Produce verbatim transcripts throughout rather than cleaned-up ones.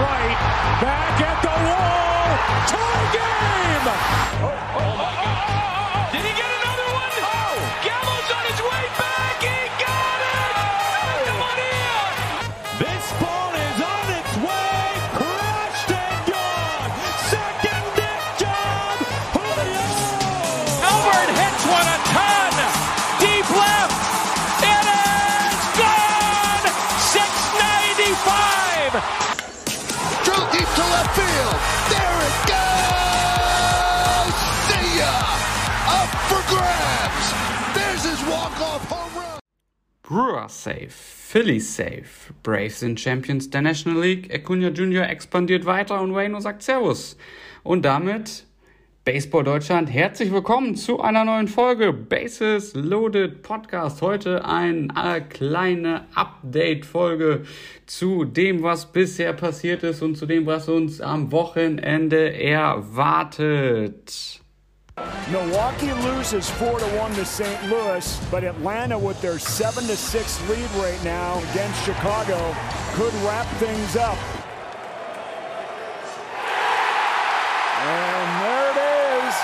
right. Back at the wall. Tie game. Oh, oh, oh, oh, oh, oh. Did he get another one? Oh. Gallows on his way back. He got it. Santa Maria. This ball is on its way. Crushed and gone. Second deck job. Julio. Albert hits one a ton. Deep left. It is gone. six ninety-five. Drew deep to left field. There it goes. See ya. Up for grabs. There's his walk-off home run. Brewers safe, Phillies safe, Braves sind Champions der National League, Acuna Junior expandiert weiter und Wayno sagt Servus. Und damit Baseball Deutschland, herzlich willkommen zu einer neuen Folge Bases Loaded Podcast. Heute eine kleine Update-Folge zu dem, was bisher passiert ist und zu dem, was uns am Wochenende erwartet. Milwaukee loses four to one to Saint Louis, but Atlanta with their seven to six lead right now against Chicago could wrap things up. And there it is.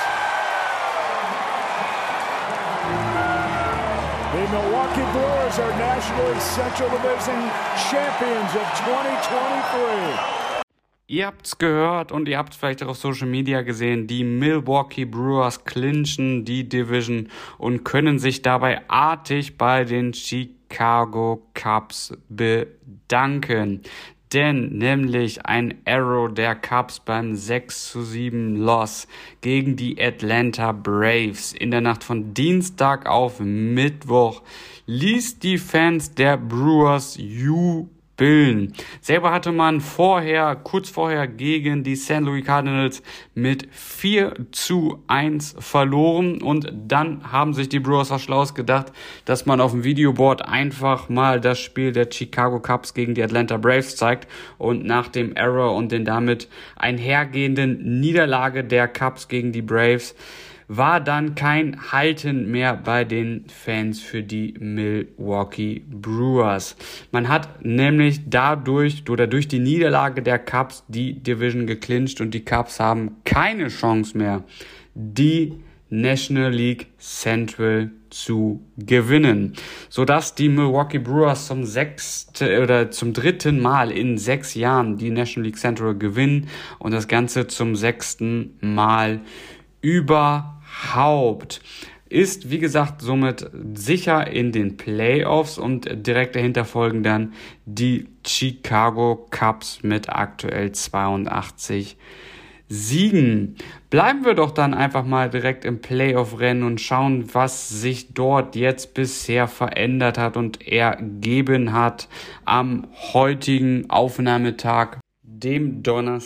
The Milwaukee Brewers are National League Central Division Champions of twenty twenty-three. Ihr habt's gehört und ihr habt's vielleicht auch auf Social Media gesehen, die Milwaukee Brewers clinchen die Division und können sich dabei artig bei den Chicago Cubs bedanken. Denn nämlich ein Arrow der Cubs beim sechs zu sieben Loss gegen die Atlanta Braves in der Nacht von Dienstag auf Mittwoch ließ die Fans der Brewers jubeln. Selber hatte man vorher, kurz vorher gegen die Saint Louis Cardinals mit vier zu eins verloren und dann haben sich die Brewers was Schlaues gedacht, dass man auf dem Videoboard einfach mal das Spiel der Chicago Cubs gegen die Atlanta Braves zeigt und nach dem Error und den damit einhergehenden Niederlage der Cubs gegen die Braves war dann kein Halten mehr bei den Fans für die Milwaukee Brewers. Man hat nämlich dadurch oder durch die Niederlage der Cubs die Division geclincht und die Cubs haben keine Chance mehr, die National League Central zu gewinnen, sodass die Milwaukee Brewers zum sechsten oder zum dritten Mal in sechs Jahren die National League Central gewinnen und das Ganze zum sechsten Mal über Haupt. Ist, wie gesagt, somit sicher in den Playoffs und direkt dahinter folgen dann die Chicago Cubs mit aktuell zweiundachtzig Siegen. Bleiben wir doch dann einfach mal direkt im Playoff-Rennen und schauen, was sich dort jetzt bisher verändert hat und ergeben hat am heutigen Aufnahmetag, dem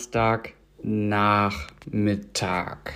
Donnerstagnachmittag.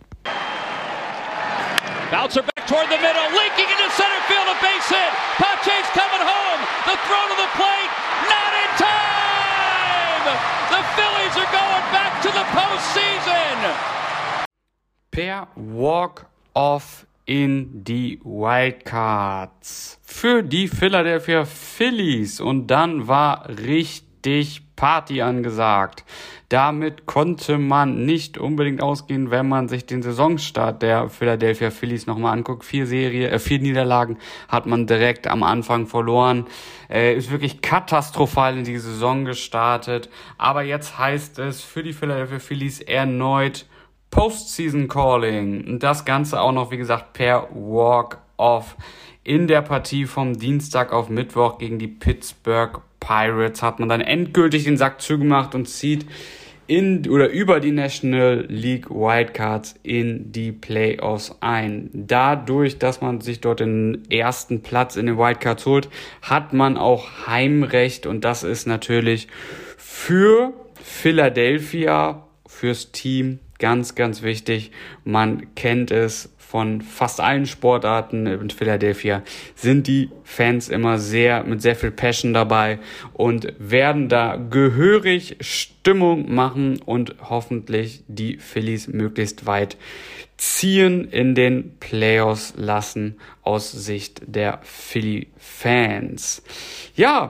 Bouncer back toward the middle, leaking into center field, a base hit. Pache's coming home. The throw to the plate, not in time. The Phillies are going back to the postseason. Per Walk-Off in die Wildcards für die Philadelphia Phillies und dann war richtig Party angesagt. Damit konnte man nicht unbedingt ausgehen, wenn man sich den Saisonstart der Philadelphia Phillies nochmal anguckt. Vier Serie, äh, vier Niederlagen hat man direkt am Anfang verloren. Äh, ist wirklich katastrophal in die Saison gestartet. Aber jetzt heißt es für die Philadelphia Phillies erneut Postseason Calling. Und das Ganze auch noch, wie gesagt, per Walk-Off. In der Partie vom Dienstag auf Mittwoch gegen die Pittsburgh Pirates hat man dann endgültig den Sack zugemacht und zieht in oder über die National League Wildcards in die Playoffs ein. Dadurch, dass man sich dort den ersten Platz in den Wildcards holt, hat man auch Heimrecht und das ist natürlich für Philadelphia, fürs Team ganz, ganz wichtig. Man kennt es von fast allen Sportarten in Philadelphia, sind die Fans immer sehr, mit sehr viel Passion dabei und werden da gehörig Stimmung machen und hoffentlich die Phillies möglichst weit ziehen, in den Playoffs lassen aus Sicht der Philly-Fans. Ja,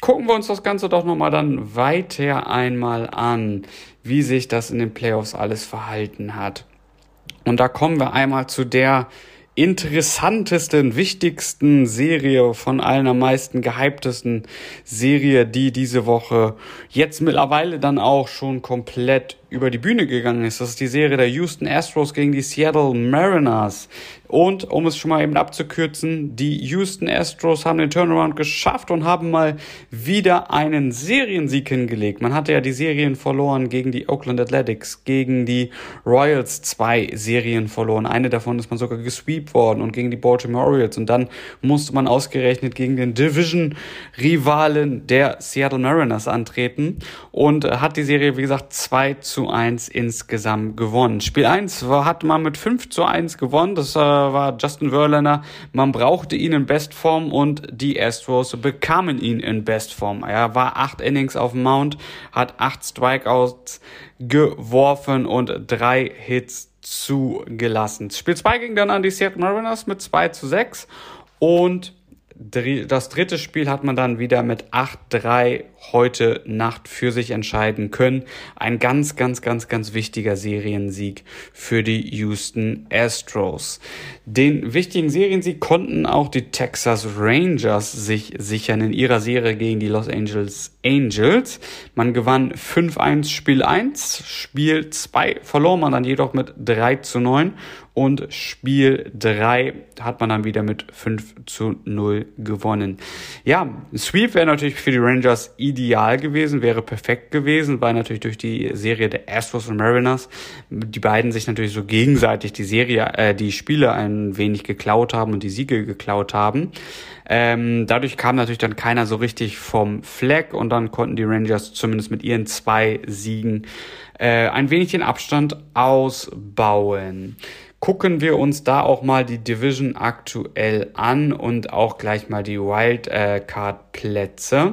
gucken wir uns das Ganze doch nochmal dann weiter einmal an, wie sich das in den Playoffs alles verhalten hat. Und da kommen wir einmal zu der interessantesten, wichtigsten Serie von allen am meisten gehyptesten Serie, die diese Woche jetzt mittlerweile dann auch schon komplett über die Bühne gegangen ist. Das ist die Serie der Houston Astros gegen die Seattle Mariners. Und um es schon mal eben abzukürzen, die Houston Astros haben den Turnaround geschafft und haben mal wieder einen Seriensieg hingelegt. Man hatte ja die Serien verloren gegen die Oakland Athletics, gegen die Royals zwei Serien verloren. Eine davon ist man sogar gesweept worden und gegen die Baltimore Orioles. Und dann musste man ausgerechnet gegen den Division-Rivalen der Seattle Mariners antreten und hat die Serie, wie gesagt, zwei zu eins insgesamt gewonnen. Spiel eins war, hat man mit fünf zu eins gewonnen. Das äh, war Justin Verlander. Man brauchte ihn in Bestform und die Astros bekamen ihn in Bestform. Er war acht Innings auf dem Mount, hat acht Strikeouts geworfen und drei Hits zugelassen. Spiel zwei ging dann an die Seattle Mariners mit zwei zu sechs und das dritte Spiel hat man dann wieder mit acht drei heute Nacht für sich entscheiden können. Ein ganz, ganz, ganz, ganz wichtiger Seriensieg für die Houston Astros. Den wichtigen Seriensieg konnten auch die Texas Rangers sich sichern in ihrer Serie gegen die Los Angeles Angels. Man gewann fünf eins Spiel eins, Spiel zwei verlor man dann jedoch mit drei zu neun und Spiel drei hat man dann wieder mit fünf zu null gewonnen. Ja, Sweep wäre natürlich für die Rangers ideal gewesen, wäre perfekt gewesen, weil natürlich durch die Serie der Astros und Mariners die beiden sich natürlich so gegenseitig die Serie, äh, die Spiele ein wenig geklaut haben und die Siege geklaut haben. Ähm, dadurch kam natürlich dann keiner so richtig vom Fleck und dann konnten die Rangers zumindest mit ihren zwei Siegen äh, ein wenig den Abstand ausbauen. Gucken wir uns da auch mal die Division aktuell an und auch gleich mal die Wildcard-Plätze.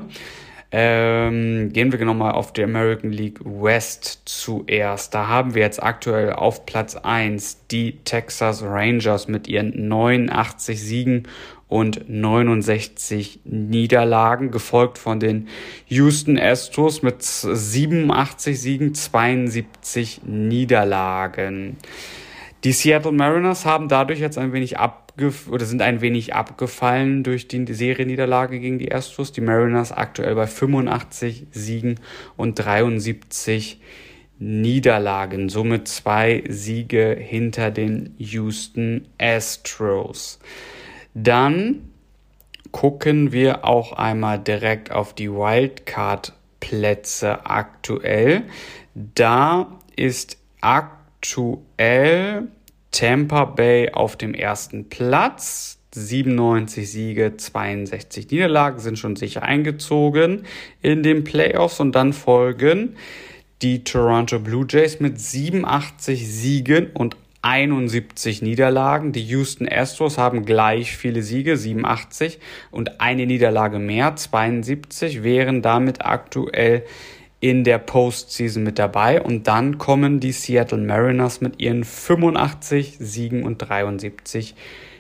Ähm, gehen wir nochmal auf die American League West zuerst. Da haben wir jetzt aktuell auf Platz eins die Texas Rangers mit ihren neunundachtzig Siegen und neunundsechzig Niederlagen, gefolgt von den Houston Astros mit siebenundachtzig Siegen, zweiundsiebzig Niederlagen. Die Seattle Mariners haben dadurch jetzt ein wenig abgef- oder sind ein wenig abgefallen durch die Serienniederlage gegen die Astros. Die Mariners aktuell bei fünfundachtzig Siegen und dreiundsiebzig Niederlagen, somit zwei Siege hinter den Houston Astros. Dann gucken wir auch einmal direkt auf die Wildcard-Plätze aktuell. Da ist aktuell Aktuell Tampa Bay auf dem ersten Platz, siebenundneunzig Siege, zweiundsechzig Niederlagen, sind schon sicher eingezogen in den Playoffs und dann folgen die Toronto Blue Jays mit siebenundachtzig Siegen und einundsiebzig Niederlagen. Die Houston Astros haben gleich viele Siege, siebenundachtzig und eine Niederlage mehr, zweiundsiebzig, wären damit aktuell in der Postseason mit dabei und dann kommen die Seattle Mariners mit ihren fünfundachtzig Siegen und dreiundsiebzig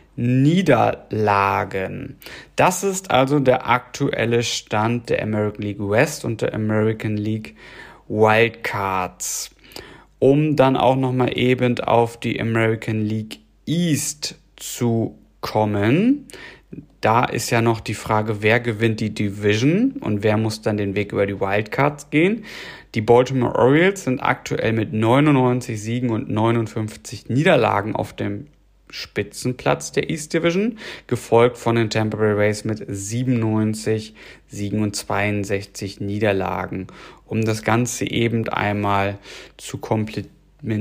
Niederlagen. Das ist also der aktuelle Stand der American League West und der American League Wildcards. Um dann auch nochmal eben auf die American League East zu kommen. Da ist ja noch die Frage, wer gewinnt die Division und wer muss dann den Weg über die Wildcards gehen. Die Baltimore Orioles sind aktuell mit neunundneunzig Siegen und neunundfünfzig Niederlagen auf dem Spitzenplatz der East Division, gefolgt von den Tampa Bay Rays mit siebenundneunzig Siegen und zweiundsechzig Niederlagen. Um das Ganze eben einmal zu komplettieren,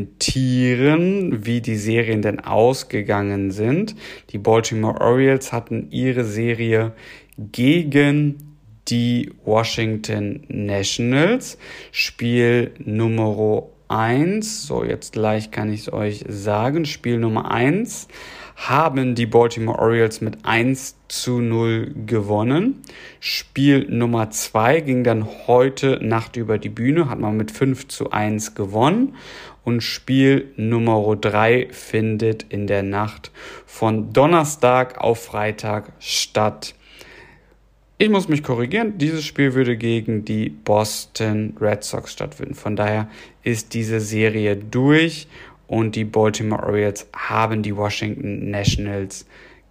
wie die Serien denn ausgegangen sind. Die Baltimore Orioles hatten ihre Serie gegen die Washington Nationals. Spiel Nummer eins, so jetzt gleich kann ich es euch sagen, Spiel Nummer eins haben die Baltimore Orioles mit eins zu null gewonnen. Spiel Nummer zwei ging dann heute Nacht über die Bühne, hat man mit fünf zu eins gewonnen. Und Spiel Nummer drei findet in der Nacht von Donnerstag auf Freitag statt. ich muss mich korrigieren, dieses Spiel würde gegen die Boston Red Sox stattfinden. Von daher ist diese Serie durch und die Baltimore Orioles haben die Washington Nationals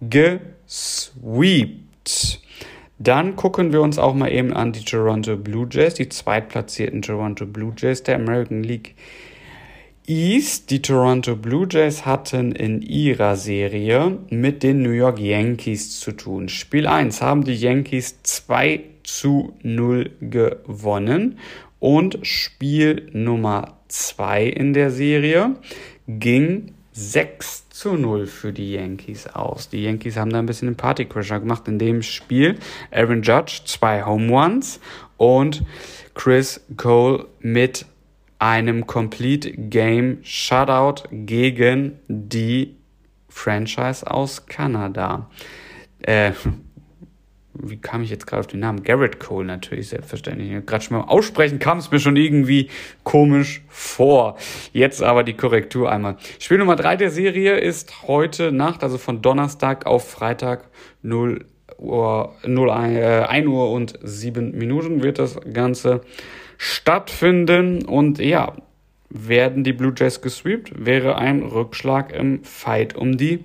gesweept. Dann gucken wir uns auch mal eben an die Toronto Blue Jays, die zweitplatzierten Toronto Blue Jays der American League East. Die Toronto Blue Jays hatten in ihrer Serie mit den New York Yankees zu tun. Spiel eins haben die Yankees zwei zu null gewonnen und Spiel Nummer zwei in der Serie ging sechs zu null für die Yankees aus. Die Yankees haben da ein bisschen einen Partycrasher gemacht in dem Spiel. Aaron Judge zwei Home Runs und Chris Cole mit einem Complete Game Shutout gegen die Franchise aus Kanada. Äh, wie kam ich jetzt gerade auf den Namen? Garrett Cole natürlich, selbstverständlich. Gerade schon beim Aussprechen kam es mir schon irgendwie komisch vor. Jetzt aber die Korrektur einmal. Spiel Nummer drei der Serie ist heute Nacht, also von Donnerstag auf Freitag null Uhr, ein Uhr und sieben Minuten wird das Ganze stattfinden. Und ja, werden die Blue Jays gesweept, wäre ein Rückschlag im Fight um die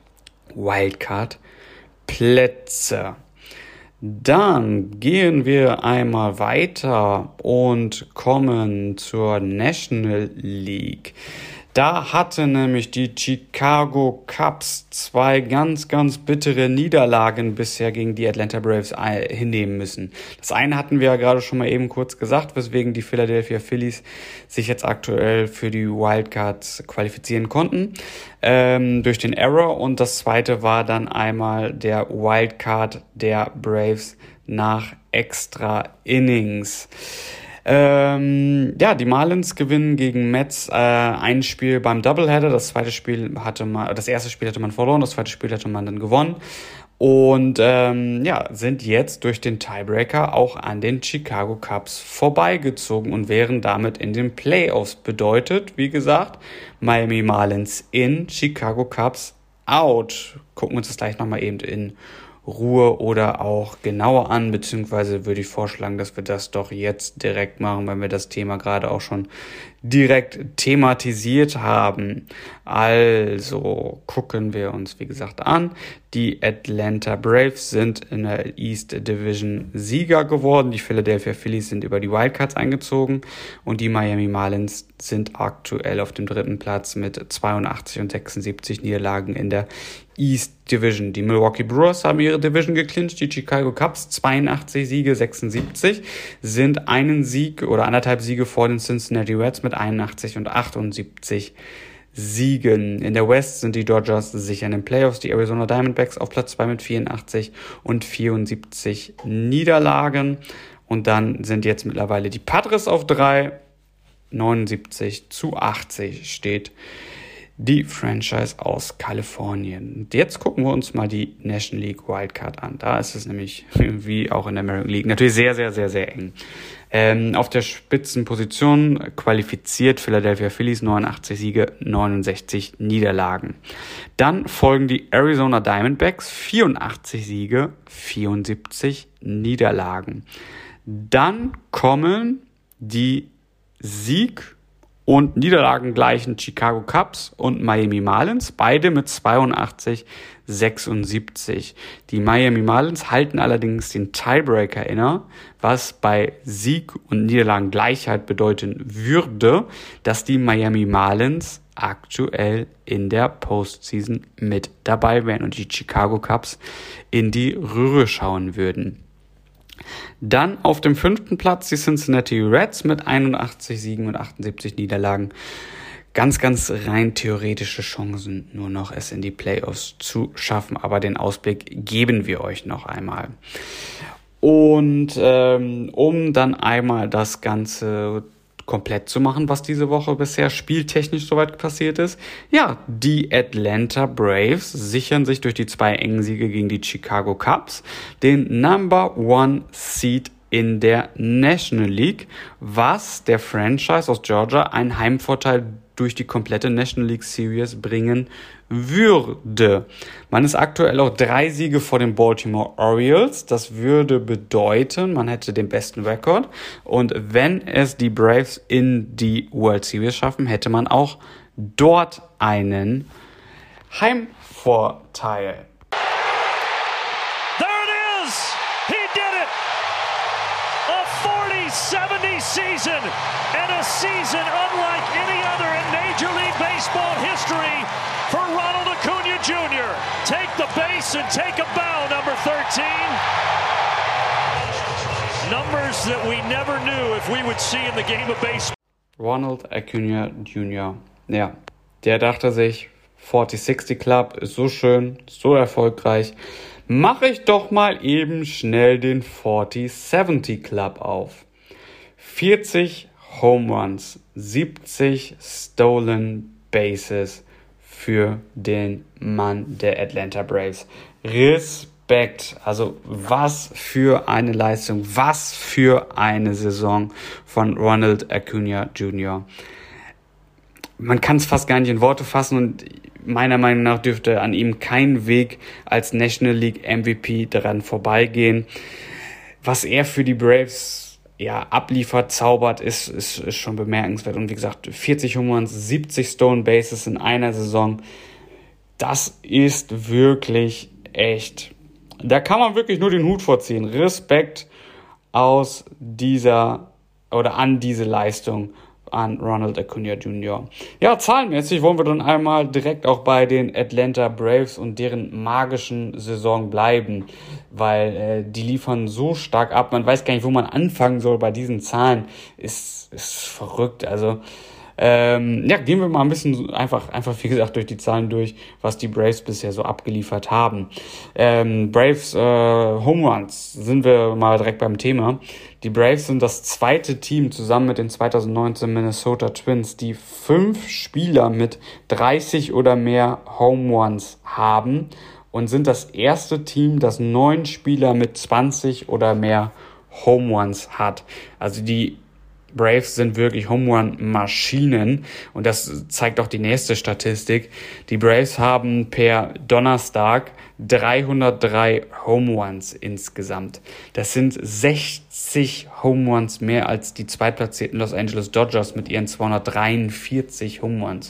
Wildcard-Plätze. Dann gehen wir einmal weiter und kommen zur National League. Da hatte nämlich die Chicago Cubs zwei ganz, ganz bittere Niederlagen bisher gegen die Atlanta Braves hinnehmen müssen. Das eine hatten wir ja gerade schon mal eben kurz gesagt, weswegen die Philadelphia Phillies sich jetzt aktuell für die Wildcards qualifizieren konnten, ähm, durch den Error. Und das zweite war dann einmal der Wildcard der Braves nach Extra Innings. Ähm, ja, die Marlins gewinnen gegen Mets äh, ein Spiel beim Doubleheader. Das zweite Spiel hatte man, das erste Spiel hatte man verloren, das zweite Spiel hatte man dann gewonnen. Und ähm, ja, sind jetzt durch den Tiebreaker auch an den Chicago Cubs vorbeigezogen und wären damit in den Playoffs. Bedeutet, wie gesagt, Miami Marlins in, Chicago Cubs out. Gucken wir uns das gleich nochmal eben in Ruhe oder auch genauer an, beziehungsweise würde ich vorschlagen, dass wir das doch jetzt direkt machen, weil wir das Thema gerade auch schon direkt thematisiert haben. Also gucken wir uns, wie gesagt, an. Die Atlanta Braves sind in der East Division Sieger geworden. Die Philadelphia Phillies sind über die Wildcards eingezogen und die Miami Marlins sind aktuell auf dem dritten Platz mit zweiundachtzig und sechsundsiebzig Niederlagen in der East Division. Die Milwaukee Brewers haben ihre Division geclincht. Die Chicago Cubs zweiundachtzig Siege, sechsundsiebzig, sind einen Sieg oder anderthalb Siege vor den Cincinnati Reds mit einundachtzig und achtundsiebzig Siegen. In der West sind die Dodgers sicher in den Playoffs. Die Arizona Diamondbacks auf Platz zwei mit vierundachtzig und vierundsiebzig Niederlagen. Und dann sind jetzt mittlerweile die Padres auf drei. neunundsiebzig zu achtzig steht die Franchise aus Kalifornien. Und jetzt gucken wir uns mal die National League Wildcard an. Da ist es nämlich, wie auch in der American League, natürlich sehr, sehr, sehr, sehr eng. Ähm, auf der Spitzenposition qualifiziert Philadelphia Phillies, neunundachtzig Siege, neunundsechzig Niederlagen. Dann folgen die Arizona Diamondbacks, vierundachtzig Siege, vierundsiebzig Niederlagen. Dann kommen die Sieg- und Niederlagen gleichen Chicago Cubs und Miami Marlins, beide mit zweiundachtzig, sechsundsiebzig. Die Miami Marlins halten allerdings den Tiebreaker inne, was bei Sieg und Niederlagengleichheit bedeuten würde, dass die Miami Marlins aktuell in der Postseason mit dabei wären und die Chicago Cubs in die Röhre schauen würden. Dann auf dem fünften Platz die Cincinnati Reds mit einundachtzig Siegen und achtundsiebzig Niederlagen. Ganz, ganz rein theoretische Chancen, nur noch es in die Playoffs zu schaffen. Aber den Ausblick geben wir euch noch einmal. Und ähm, um dann einmal das Ganze komplett zu machen, was diese Woche bisher spieltechnisch soweit passiert ist. Ja, die Atlanta Braves sichern sich durch die zwei engen Siege gegen die Chicago Cubs den Number One Seed in der National League, was der Franchise aus Georgia einen Heimvorteil durch die komplette National League Series bringen würde. Man ist aktuell auch drei Siege vor den Baltimore Orioles. Das würde bedeuten, man hätte den besten Rekord. Und wenn es die Braves in die World Series schaffen, hätte man auch dort einen Heimvorteil. There it is! He did it! A forty seventy season and a season unlike any other in Major League Baseball history for Ronald Acuna Junior Take the base and take a bow, number thirteen. Numbers that we never knew if we would see in the game of baseball. Ronald Acuna Junior Ja, der dachte sich, forty sixty Club ist so schön, so erfolgreich. Mache ich doch mal eben schnell den forty seventy Club auf. vierzig Home Runs, siebzig Stolen Bases für den Mann der Atlanta Braves. Respekt, also was für eine Leistung, was für eine Saison von Ronald Acuna Junior Man kann es fast gar nicht in Worte fassen und meiner Meinung nach dürfte an ihm kein Weg als National League M V P daran vorbeigehen. Was er für die Braves ja abliefert, zaubert, ist, ist, ist schon bemerkenswert. Und wie gesagt, vierzig Home Runs, siebzig Stolen Bases in einer Saison, das ist wirklich echt. Da kann man wirklich nur den Hut vorziehen. Respekt aus dieser oder an diese Leistung an Ronald Acuna Junior Ja, zahlenmäßig wollen wir dann einmal direkt auch bei den Atlanta Braves und deren magischen Saison bleiben, weil äh, die liefern so stark ab, man weiß gar nicht, wo man anfangen soll bei diesen Zahlen, ist, ist verrückt, also Ähm, ja, gehen wir mal ein bisschen einfach, einfach wie gesagt, durch die Zahlen durch, was die Braves bisher so abgeliefert haben. Ähm, Braves äh, Home Runs, sind wir mal direkt beim Thema. Die Braves sind das zweite Team zusammen mit den zwanzig neunzehn Minnesota Twins, die fünf Spieler mit dreißig oder mehr Home Runs haben und sind das erste Team, das neun Spieler mit zwanzig oder mehr Home Runs hat. Also die Braves sind wirklich Home-Run-Maschinen und das zeigt auch die nächste Statistik. Die Braves haben per Donnerstag dreihundertdrei Home-Runs insgesamt. Das sind sechzig Home-Runs mehr als die zweitplatzierten Los Angeles Dodgers mit ihren zweihundertdreiundvierzig Home-Runs.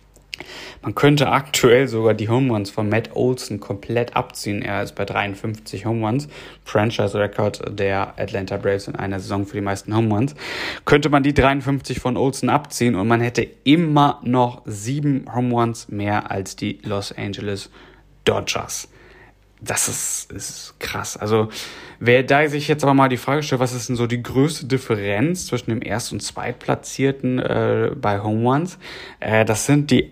Man könnte aktuell sogar die Home Runs von Matt Olson komplett abziehen. Er ist bei dreiundfünfzig Home Runs, Franchise-Record der Atlanta Braves in einer Saison für die meisten Home Runs. Könnte man die dreiundfünfzig von Olson abziehen und man hätte immer noch sieben Home Runs mehr als die Los Angeles Dodgers. Das ist, ist krass. Also wer da sich jetzt aber mal die Frage stellt, was ist denn so die größte Differenz zwischen dem Erst- und Zweitplatzierten äh, bei Home Runs? Äh, das sind die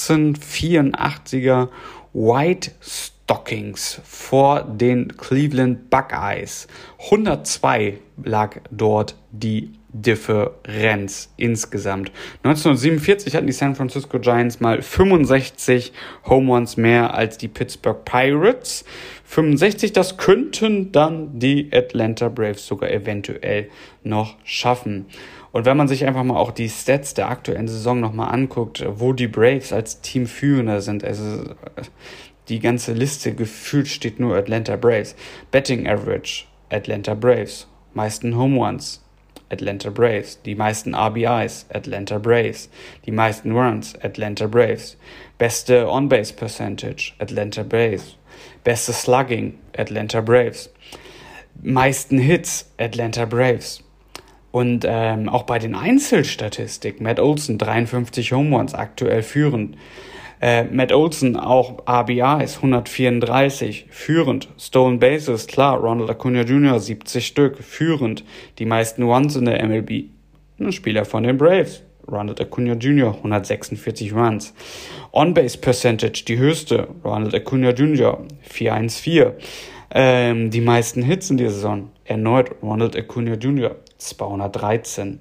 achtzehnhundertvierundachtziger White Stockings vor den Cleveland Buckeyes. hundertzwei lag dort die Differenz insgesamt. neunzehnhundertsiebenundvierzig hatten die San Francisco Giants mal fünfundsechzig Home Runs mehr als die Pittsburgh Pirates. fünfundsechzig, das könnten dann die Atlanta Braves sogar eventuell noch schaffen. Und wenn man sich einfach mal auch die Stats der aktuellen Saison nochmal anguckt, wo die Braves als Teamführender sind, also die ganze Liste gefühlt steht nur Atlanta Braves. Betting Average, Atlanta Braves. Meisten Home Runs, Atlanta Braves. Die meisten R B Is, Atlanta Braves. Die meisten Runs, Atlanta Braves. Beste On-Base Percentage, Atlanta Braves. Beste Slugging, Atlanta Braves. Meisten Hits, Atlanta Braves. Und ähm, auch bei den Einzelstatistiken, Matt Olson, dreiundfünfzig Home Runs, aktuell führend. Äh, Matt Olson, auch R B Is, hundertvierunddreißig, führend. Stolen Bases, klar, Ronald Acuna Junior, siebzig Stück, führend. Die meisten Runs in der M L B, ein Spieler von den Braves. Ronald Acuna Junior, hundertsechsundvierzig Runs. On-Base Percentage, die höchste, Ronald Acuna Junior, vierhundertvierzehn. Ähm, die meisten Hits in dieser Saison, erneut Ronald Acuna Junior, zweihundertdreizehn.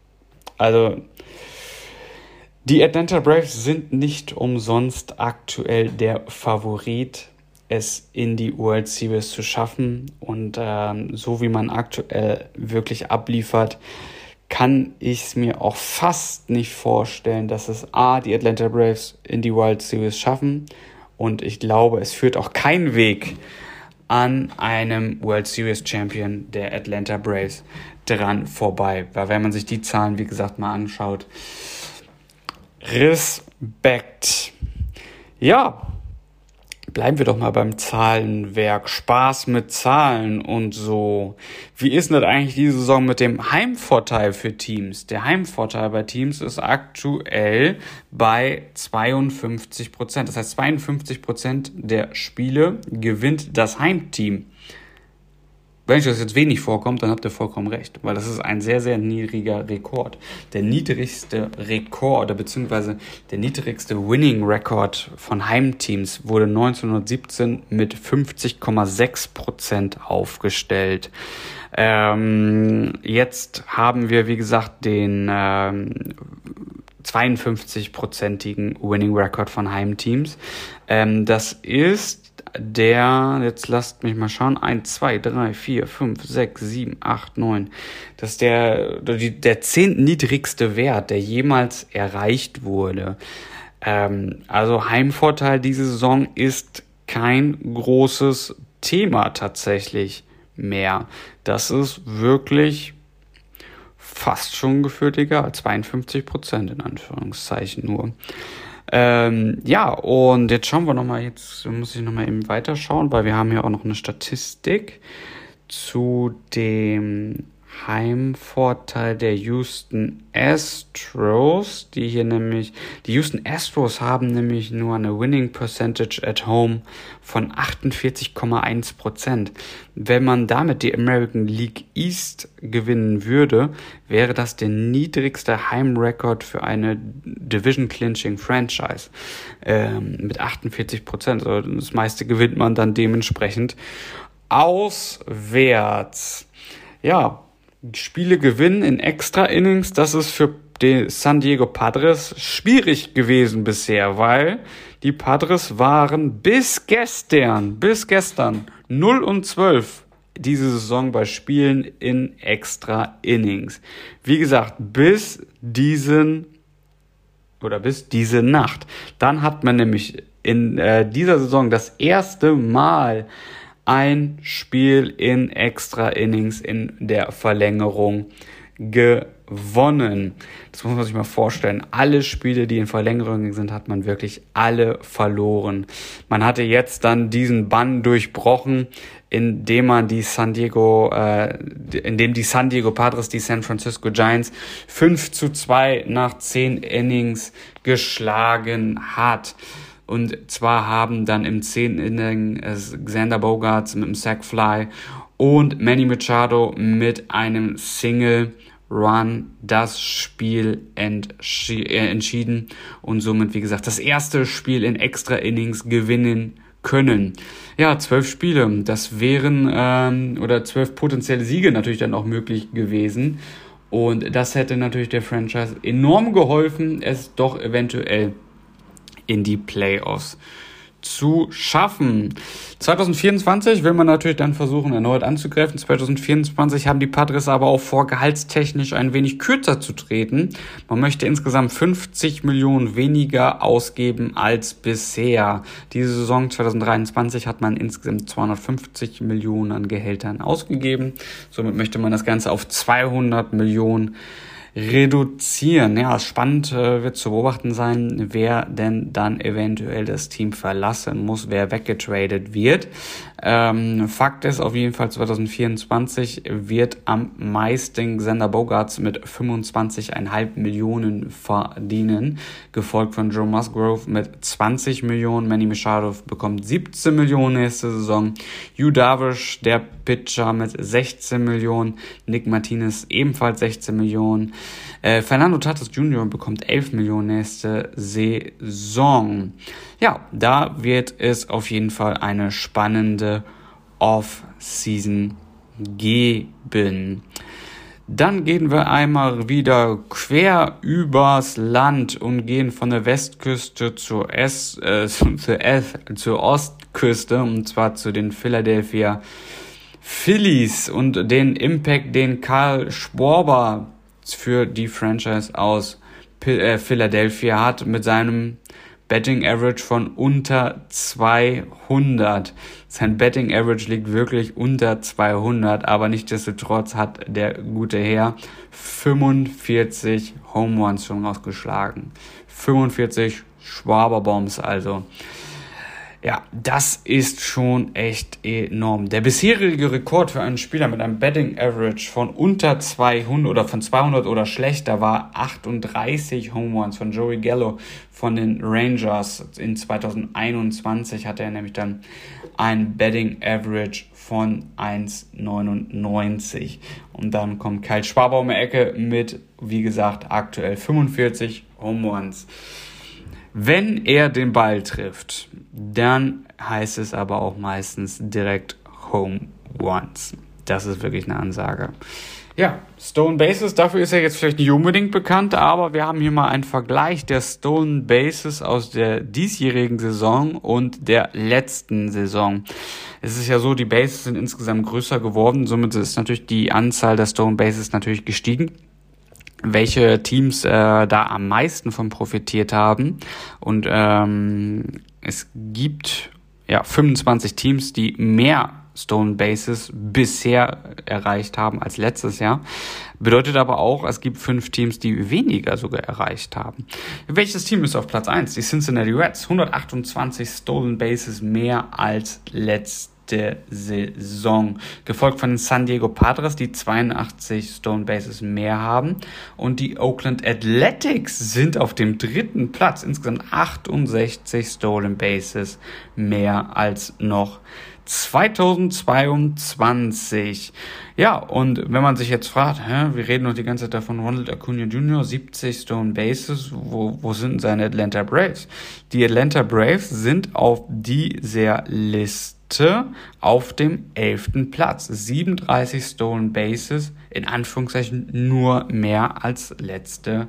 Also, die Atlanta Braves sind nicht umsonst aktuell der Favorit, es in die World Series zu schaffen. Und ähm, so wie man aktuell wirklich abliefert, kann ich es mir auch fast nicht vorstellen, dass es A, die Atlanta Braves in die World Series schaffen, und ich glaube, es führt auch kein Weg an einem World Series Champion der Atlanta Braves dran vorbei. Weil wenn man sich die Zahlen, wie gesagt, mal anschaut, Respekt. Ja, bleiben wir doch mal beim Zahlenwerk. Spaß mit Zahlen und so. Wie ist denn das eigentlich diese Saison mit dem Heimvorteil für Teams? Der Heimvorteil bei Teams ist aktuell bei zweiundfünfzig Prozent. Das heißt, zweiundfünfzig Prozent der Spiele gewinnt das Heimteam. Wenn euch das jetzt wenig vorkommt, dann habt ihr vollkommen recht, weil das ist ein sehr, sehr niedriger Rekord. Der niedrigste Rekord, beziehungsweise der niedrigste Winning-Record von Heimteams wurde neunzehnhundertsiebzehn mit fünfzig Komma sechs Prozent aufgestellt. Ähm, jetzt haben wir, wie gesagt, den ähm, zweiundfünfzig-prozentigen Winning-Record von Heimteams. Ähm, das ist der, jetzt lasst mich mal schauen, eins, zwei, drei, vier, fünf, sechs, sieben, acht, neun. Das ist der, der zehntniedrigste Wert, der jemals erreicht wurde. Ähm, also Heimvorteil diese Saison ist kein großes Thema tatsächlich mehr. Das ist wirklich fast schon gefühlt egal. zweiundfünfzig Prozent in Anführungszeichen nur. Ähm, ja, und jetzt schauen wir nochmal, jetzt muss ich nochmal eben weiterschauen, weil wir haben ja auch noch eine Statistik zu dem Heimvorteil der Houston Astros, die hier nämlich, die Houston Astros haben nämlich nur eine Winning Percentage at Home von achtundvierzig Komma eins Prozent. Wenn man damit die American League East gewinnen würde, wäre das der niedrigste Heimrekord für eine Division-Clinching-Franchise ähm, mit achtundvierzig Prozent. Also das meiste gewinnt man dann dementsprechend auswärts. Ja, Spiele gewinnen in Extra-Innings, das ist für die San Diego Padres schwierig gewesen bisher, weil die Padres waren bis gestern, bis gestern null und zwölf diese Saison bei Spielen in Extra-Innings. Wie gesagt, bis diesen oder bis diese Nacht. Dann hat man nämlich in äh, dieser Saison das erste Mal ein Spiel in Extra-Innings in der Verlängerung gewonnen. Das muss man sich mal vorstellen. Alle Spiele, die in Verlängerung sind, hat man wirklich alle verloren. Man hatte jetzt dann diesen Bann durchbrochen, indem man die San Diego, äh, indem die San Diego Padres die San Francisco Giants fünf zu zwei nach zehn Innings geschlagen hat. Und zwar haben dann im zehnten Inning äh, Xander Bogaerts mit einem Sackfly und Manny Machado mit einem Single Run das Spiel entschi- äh, entschieden und somit, wie gesagt, das erste Spiel in Extra Innings gewinnen können. Ja, zwölf Spiele, das wären, ähm, oder zwölf potenzielle Siege natürlich dann auch möglich gewesen. Und das hätte natürlich der Franchise enorm geholfen, es doch eventuell in die Playoffs zu schaffen. zwanzig vierundzwanzig will man natürlich dann versuchen, erneut anzugreifen. zwanzig vierundzwanzig haben die Padres aber auch vor, gehaltstechnisch ein wenig kürzer zu treten. Man möchte insgesamt fünfzig Millionen weniger ausgeben als bisher. Diese Saison zwanzig dreiundzwanzig hat man insgesamt zweihundertfünfzig Millionen an Gehältern ausgegeben. Somit möchte man das Ganze auf zweihundert Millionen reduzieren. Ja, spannend äh, wird zu beobachten sein, wer denn dann eventuell das Team verlassen muss, wer weggetradet wird. Ähm, Fakt ist auf jeden Fall, zwanzig vierundzwanzig wird am meisten Xander Bogaerts mit fünfundzwanzig Komma fünf Millionen verdienen, gefolgt von Joe Musgrove mit zwanzig Millionen, Manny Machado bekommt siebzehn Millionen nächste Saison, Yu Darvish, der Pitcher, mit sechzehn Millionen, Nick Martinez ebenfalls sechzehn Millionen, äh, Fernando Tatis Junior bekommt elf Millionen nächste Saison. Ja, da wird es auf jeden Fall eine spannende Off-Season geben. Dann gehen wir einmal wieder quer übers Land und gehen von der Westküste zur, S, äh, zur, F, zur Ostküste, und zwar zu den Philadelphia Phillies und den Impact, den Karl Schwarber für die Franchise aus Philadelphia hat mit seinem Betting Average von unter zweihundert. Sein Betting Average liegt wirklich unter zweihundert, aber nichtsdestotrotz hat der gute Herr fünfundvierzig Home Runs schon rausgeschlagen. fünfundvierzig Schwaberbombs also. Ja, das ist schon echt enorm. Der bisherige Rekord für einen Spieler mit einem Betting Average von unter zweihundert oder von zweihundert oder schlechter war achtunddreißig Home Runs von Joey Gallo von den Rangers. In zweitausendeinundzwanzig hatte er nämlich dann ein Betting Average von eins Komma neunundneunzig. Und dann kommt Kyle Schwarber um die Ecke mit, wie gesagt, aktuell fünfundvierzig Home Runs. Wenn er den Ball trifft, dann heißt es aber auch meistens direkt Home Runs. Das ist wirklich eine Ansage. Ja, Stolen Bases, dafür ist er jetzt vielleicht nicht unbedingt bekannt, aber wir haben hier mal einen Vergleich der Stolen Bases aus der diesjährigen Saison und der letzten Saison. Es ist ja so, die Bases sind insgesamt größer geworden, somit ist natürlich die Anzahl der Stolen Bases natürlich gestiegen. Welche Teams äh, da am meisten von profitiert haben. Und ähm, es gibt ja fünfundzwanzig Teams, die mehr Stolen Bases bisher erreicht haben als letztes Jahr. Bedeutet aber auch, es gibt fünf Teams, die weniger sogar erreicht haben. Welches Team ist auf Platz eins? Die Cincinnati Reds. hundertachtundzwanzig Stolen Bases mehr als letztes Saison, gefolgt von den San Diego Padres, die zweiundachtzig Stolen Bases mehr haben, und die Oakland Athletics sind auf dem dritten Platz, insgesamt achtundsechzig Stolen Bases mehr als noch zweitausendzweiundzwanzig. Ja, und wenn man sich jetzt fragt, hä, wir reden noch die ganze Zeit davon, Ronald Acuna Junior, siebzig Stolen Bases, wo, wo sind seine Atlanta Braves? Die Atlanta Braves sind auf dieser Liste auf dem elften Platz. siebenunddreißig Stolen Bases, in Anführungszeichen nur mehr als letzte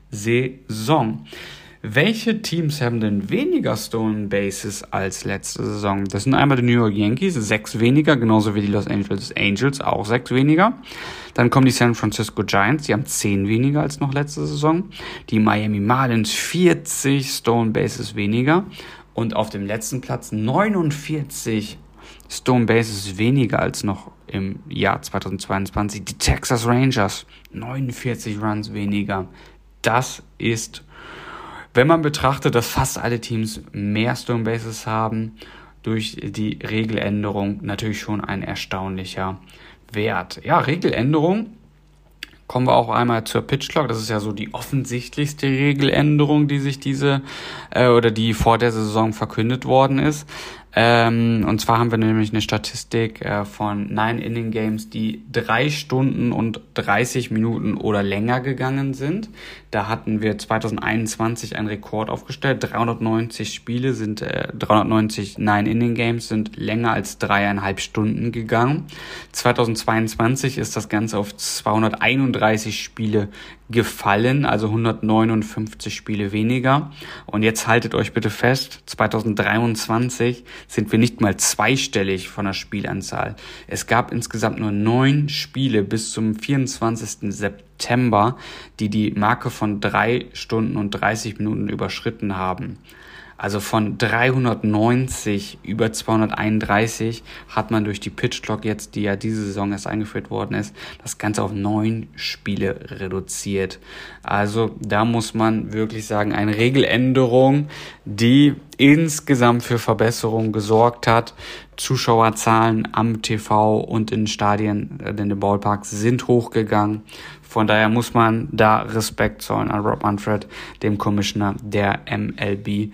Saison. Welche Teams haben denn weniger Stolen Bases als letzte Saison? Das sind einmal die New York Yankees, sechs weniger, genauso wie die Los Angeles Angels, auch sechs weniger. Dann kommen die San Francisco Giants, die haben zehn weniger als noch letzte Saison. Die Miami Marlins, vierzig Stolen Bases weniger. Und auf dem letzten Platz neunundvierzig Stolen Bases weniger als noch im Jahr zweitausendzweiundzwanzig. Die Texas Rangers, neunundvierzig Runs weniger. Das ist, wenn man betrachtet, dass fast alle Teams mehr Stolen Bases haben, durch die Regeländerung natürlich schon ein erstaunlicher Wert. Ja, Regeländerung. Kommen wir auch einmal zur Pitch Clock. Das ist ja so die offensichtlichste Regeländerung, die sich diese äh, oder die vor der Saison verkündet worden ist. Ähm, und zwar haben wir nämlich eine Statistik äh, von Nine-Inning-Games, die drei Stunden und dreißig Minuten oder länger gegangen sind. Da hatten wir zweitausendeinundzwanzig einen Rekord aufgestellt. dreihundertneunzig Spiele sind, äh, dreihundertneunzig Nine-Inning-Games sind länger als dreieinhalb Stunden gegangen. zweitausendzweiundzwanzig ist das Ganze auf zweihunderteinunddreißig Spiele gefallen, also hundertneunundfünfzig Spiele weniger. Und jetzt haltet euch bitte fest, zweitausenddreiundzwanzig sind wir nicht mal zweistellig von der Spielanzahl. Es gab insgesamt nur neun Spiele bis zum vierundzwanzigsten September, die die Marke von drei Stunden und dreißig Minuten überschritten haben. Also von dreihundertneunzig über zweihunderteinunddreißig hat man durch die Pitch Clock jetzt, die ja diese Saison erst eingeführt worden ist, das Ganze auf neun Spiele reduziert. Also da muss man wirklich sagen, eine Regeländerung, die insgesamt für Verbesserungen gesorgt hat. Zuschauerzahlen am T V und in den Stadien, in den Ballparks sind hochgegangen. Von daher muss man da Respekt zollen an Rob Manfred, dem Commissioner der M L B.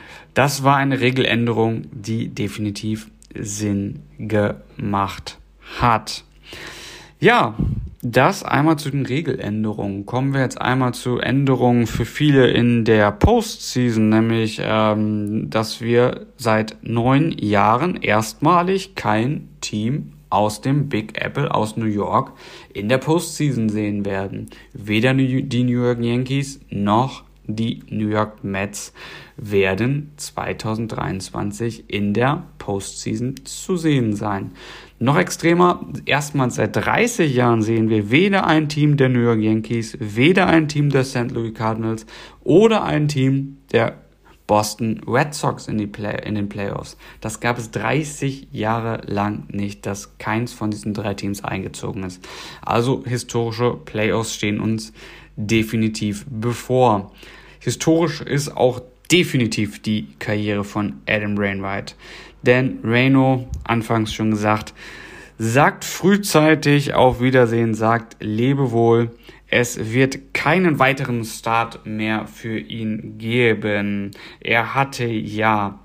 Das war eine Regeländerung, die definitiv Sinn gemacht hat. Ja, das einmal zu den Regeländerungen. Kommen wir jetzt einmal zu Änderungen für viele in der Postseason, nämlich, ähm, dass wir seit neun Jahren erstmalig kein Team aus dem Big Apple aus New York in der Postseason sehen werden. Weder die New York Yankees noch die New York Mets werden zweitausenddreiundzwanzig in der Postseason zu sehen sein. Noch extremer, erstmals seit dreißig Jahren sehen wir weder ein Team der New York Yankees, weder ein Team der Saint Louis Cardinals oder ein Team der Boston Red Sox in, die Play- in den Playoffs. Das gab es dreißig Jahre lang nicht, dass keins von diesen drei Teams eingezogen ist. Also historische Playoffs stehen uns definitiv bevor. Historisch ist auch definitiv die Karriere von Adam Wainwright. Dan Reno, anfangs schon gesagt, sagt frühzeitig auf Wiedersehen, sagt Lebewohl. Es wird keinen weiteren Start mehr für ihn geben. Er hatte ja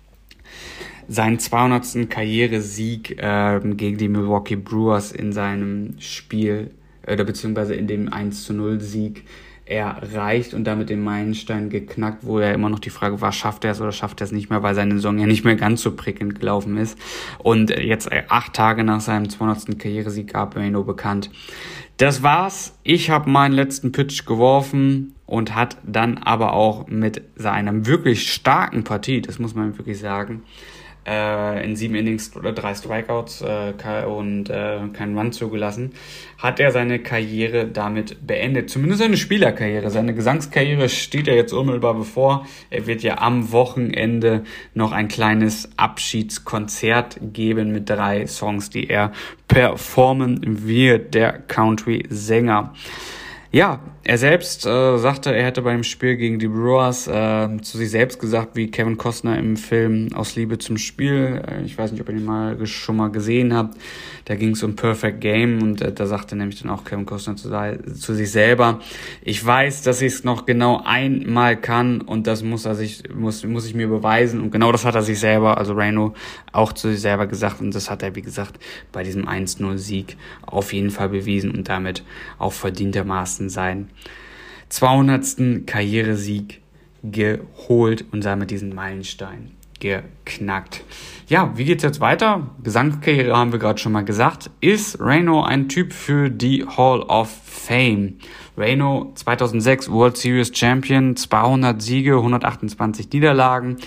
seinen zweihundertsten Karrieresieg äh, gegen die Milwaukee Brewers in seinem Spiel, oder äh, beziehungsweise in dem eins zu null Sieg erreicht und damit den Meilenstein geknackt, wo ja immer noch die Frage war, schafft er es oder schafft er es nicht mehr, weil seine Saison ja nicht mehr ganz so prickelnd gelaufen ist. Und jetzt acht Tage nach seinem zweihundertsten Karrieresieg gab Reno bekannt: Das war's, ich habe meinen letzten Pitch geworfen, und hat dann aber auch mit seiner wirklich starken Partie, das muss man wirklich sagen, äh, in sieben Innings oder drei Strikeouts äh, und äh, keinen Run zugelassen, hat er seine Karriere damit beendet. Zumindest seine Spielerkarriere. Seine Gesangskarriere steht ja jetzt unmittelbar bevor. Er wird ja am Wochenende noch ein kleines Abschiedskonzert geben mit drei Songs, die er performen wird, der Country-Sänger. Ja, er selbst äh, sagte, er hätte beim Spiel gegen die Brewers äh, zu sich selbst gesagt, wie Kevin Costner im Film Aus Liebe zum Spiel. Äh, ich weiß nicht, ob ihr den mal schon mal gesehen habt. Da ging es um Perfect Game, und äh, da sagte nämlich dann auch Kevin Costner zu, zu sich selber: Ich weiß, dass ich es noch genau einmal kann, und das muss er sich muss muss ich mir beweisen. Und genau das hat er sich selber, also Reno, auch zu sich selber gesagt, und das hat er, wie gesagt, bei diesem eins null Sieg auf jeden Fall bewiesen und damit auch verdientermaßen seinen zweihundertsten Karrieresieg geholt und damit diesen Meilenstein geknackt. Ja, wie geht's jetzt weiter? Gesangskarriere haben wir gerade schon mal gesagt. Ist Reno ein Typ für die Hall of Fame? Reno zweitausendsechs World Series Champion, zweihundert Siege, hundertachtundzwanzig Niederlagen,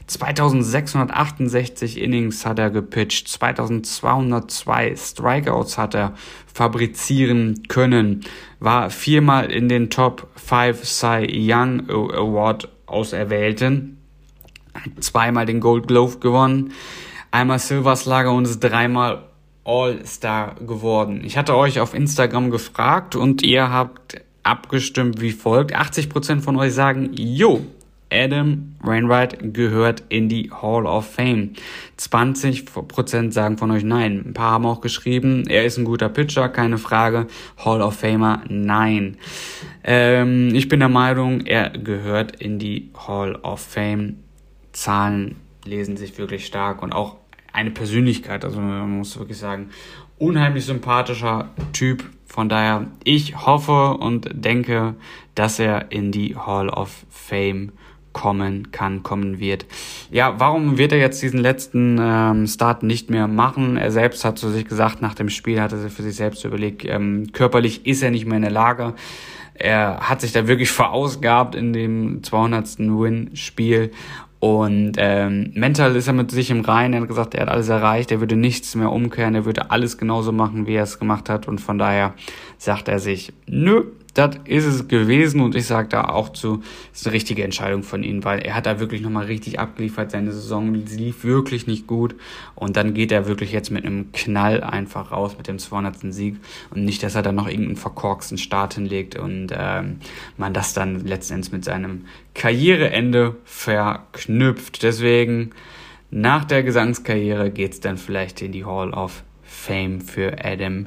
zweitausendsechshundertachtundsechzig Innings hat er gepitcht, zweitausendzweihundertzwei Strikeouts hat er fabrizieren können, war viermal in den Top fünf Cy Young Award Auserwählten, zweimal den Gold Glove gewonnen, einmal Silver Slugger und ist dreimal All-Star geworden. Ich hatte euch auf Instagram gefragt und ihr habt abgestimmt wie folgt. achtzig Prozent von euch sagen, jo, Adam Wainwright gehört in die Hall of Fame. zwanzig Prozent sagen von euch nein. Ein paar haben auch geschrieben, er ist ein guter Pitcher, keine Frage. Hall of Famer, nein. Ähm, ich bin der Meinung, er gehört in die Hall of Fame. Zahlen lesen sich wirklich stark und auch eine Persönlichkeit, also man muss wirklich sagen, unheimlich sympathischer Typ. Von daher, ich hoffe und denke, dass er in die Hall of Fame kommen kann, kommen wird. Ja, warum wird er jetzt diesen letzten ähm, Start nicht mehr machen? Er selbst hat zu sich gesagt, nach dem Spiel hat er für sich selbst überlegt, ähm, körperlich ist er nicht mehr in der Lage. Er hat sich da wirklich verausgabt in dem zweihundertsten Win-Spiel. Und ähm, mental ist er mit sich im Reinen. Er hat gesagt, er hat alles erreicht, er würde nichts mehr umkehren, er würde alles genauso machen, wie er es gemacht hat. Und von daher sagt er sich, nö, das ist es gewesen. Und ich sage da auch zu, das ist eine richtige Entscheidung von ihm, weil er hat da wirklich nochmal richtig abgeliefert. Seine Saison lief wirklich nicht gut. Und dann geht er wirklich jetzt mit einem Knall einfach raus mit dem zweihundertsten Sieg. Und nicht, dass er dann noch irgendeinen verkorksten Start hinlegt und ähm, man das dann letzten Endes mit seinem Karriereende verknüpft. Deswegen, nach der Gesangskarriere geht's dann vielleicht in die Hall of Fame für Adam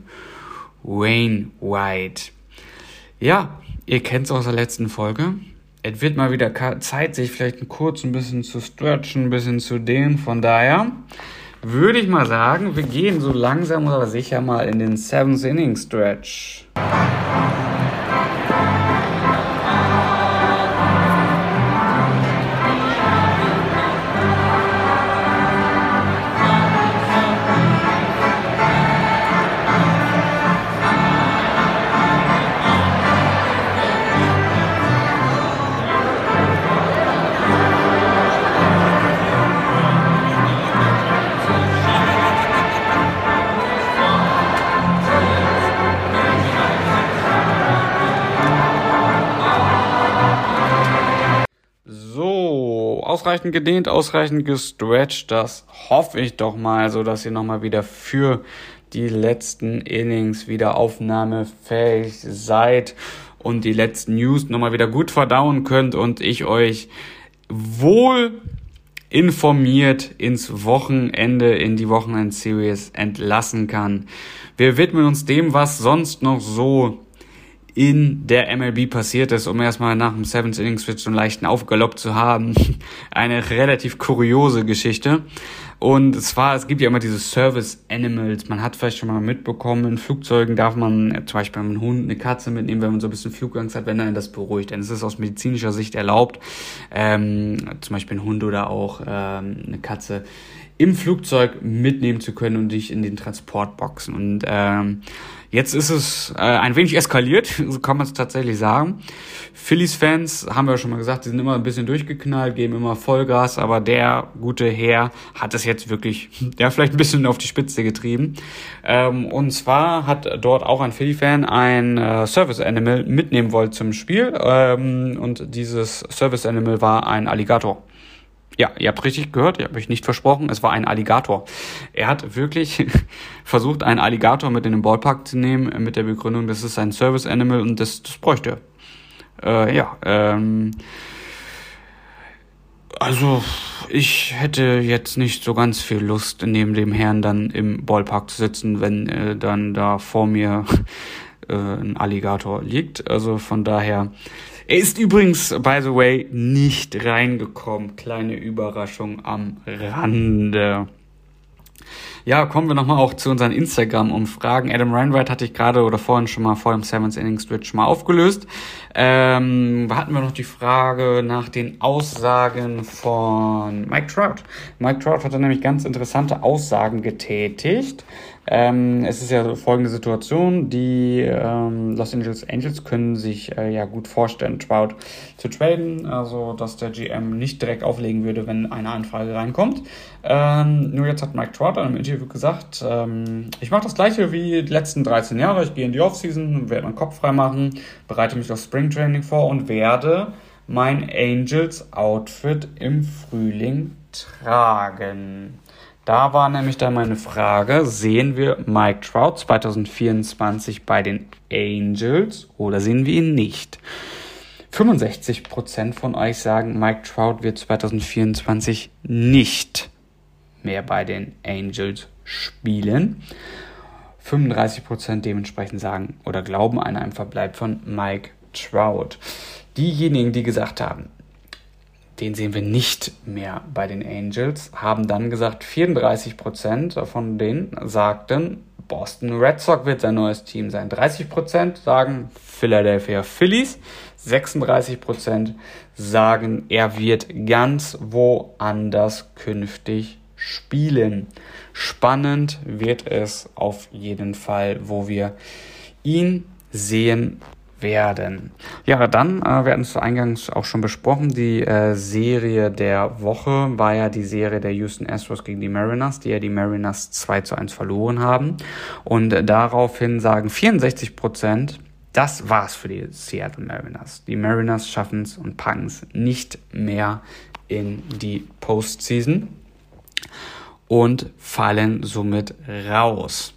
Wainwright. Ja, ihr kennt es aus der letzten Folge. Es wird mal wieder Zeit, sich vielleicht kurz ein bisschen zu stretchen, ein bisschen zu dehnen. Von daher würde ich mal sagen, wir gehen so langsam aber sicher mal in den Seventh Inning Stretch. ausreichend gedehnt, ausreichend gestretcht. Das hoffe ich doch mal, so dass ihr nochmal wieder für die letzten Innings wieder aufnahmefähig seid und die letzten News nochmal wieder gut verdauen könnt und ich euch wohl informiert ins Wochenende, in die Wochenend-Series entlassen kann. Wir widmen uns dem, was sonst noch so in der M L B passiert ist, um erstmal nach dem Seventh Inning Switch so einen leichten Aufgalopp zu haben. Eine relativ kuriose Geschichte. Und zwar, es gibt ja immer diese Service Animals. Man hat vielleicht schon mal mitbekommen, in Flugzeugen darf man zum Beispiel einen Hund, eine Katze mitnehmen, wenn man so ein bisschen Flugangst hat, wenn einen das beruhigt. Denn es ist aus medizinischer Sicht erlaubt, ähm, zum Beispiel einen Hund oder auch ähm, eine Katze im Flugzeug mitnehmen zu können und dich in den Transportboxen. Und ähm, jetzt ist es äh, ein wenig eskaliert, so kann man es tatsächlich sagen. Phillies-Fans, haben wir ja schon mal gesagt, die sind immer ein bisschen durchgeknallt, geben immer Vollgas, aber der gute Herr hat es jetzt wirklich, ja, vielleicht ein bisschen auf die Spitze getrieben. Ähm, und zwar hat dort auch ein Philly-Fan ein äh, Service-Animal mitnehmen wollen zum Spiel. Ähm, und dieses Service-Animal war ein Alligator. Ja, ihr habt richtig gehört, ich habe euch nicht versprochen, es war ein Alligator. Er hat wirklich versucht, einen Alligator mit in den Ballpark zu nehmen, mit der Begründung, das ist ein Service-Animal und das, das bräuchte er. Äh, ja, ähm, also ich hätte jetzt nicht so ganz viel Lust, neben dem Herrn dann im Ballpark zu sitzen, wenn äh, dann da vor mir äh, ein Alligator liegt. Also von daher... Er ist übrigens, by the way, nicht reingekommen. Kleine Überraschung am Rande. Ja, kommen wir nochmal auch zu unseren Instagram-Umfragen. Adam Wainwright hatte ich gerade oder vorhin schon mal vor dem Seventh Inning Switch mal aufgelöst. Ähm, hatten wir noch die Frage nach den Aussagen von Mike Trout. Mike Trout hat da nämlich ganz interessante Aussagen getätigt. Ähm, es ist ja folgende Situation, die ähm, Los Angeles Angels können sich äh, ja gut vorstellen, Trout zu traden, also dass der G M nicht direkt auflegen würde, wenn eine Anfrage reinkommt. Ähm, nur jetzt hat Mike Trout in einem Interview gesagt, ähm, ich mache das gleiche wie die letzten dreizehn Jahre, ich gehe in die Offseason, werde meinen Kopf frei machen, bereite mich auf Springtraining vor und werde mein Angels-Outfit im Frühling tragen. Da war nämlich dann meine Frage, sehen wir Mike Trout zwanzig vierundzwanzig bei den Angels oder sehen wir ihn nicht? fünfundsechzig Prozent von euch sagen, Mike Trout wird zwanzig vierundzwanzig nicht mehr bei den Angels spielen. fünfunddreißig Prozent dementsprechend sagen oder glauben an einen Verbleib von Mike Trout. Diejenigen, die gesagt haben, den sehen wir nicht mehr bei den Angels, haben dann gesagt, vierunddreißig Prozent von denen sagten, Boston Red Sox wird sein neues Team sein. dreißig Prozent sagen Philadelphia Phillies, sechsunddreißig Prozent sagen, er wird ganz woanders künftig spielen. Spannend wird es auf jeden Fall, wo wir ihn sehen werden. Ja, dann, äh, wir hatten es eingangs auch schon besprochen, die äh, Serie der Woche war ja die Serie der Houston Astros gegen die Mariners, die ja die Mariners zwei zu eins verloren haben. Und äh, daraufhin sagen vierundsechzig Prozent, das war's für die Seattle Mariners. Die Mariners schaffen es und packen es nicht mehr in die Postseason und fallen somit raus.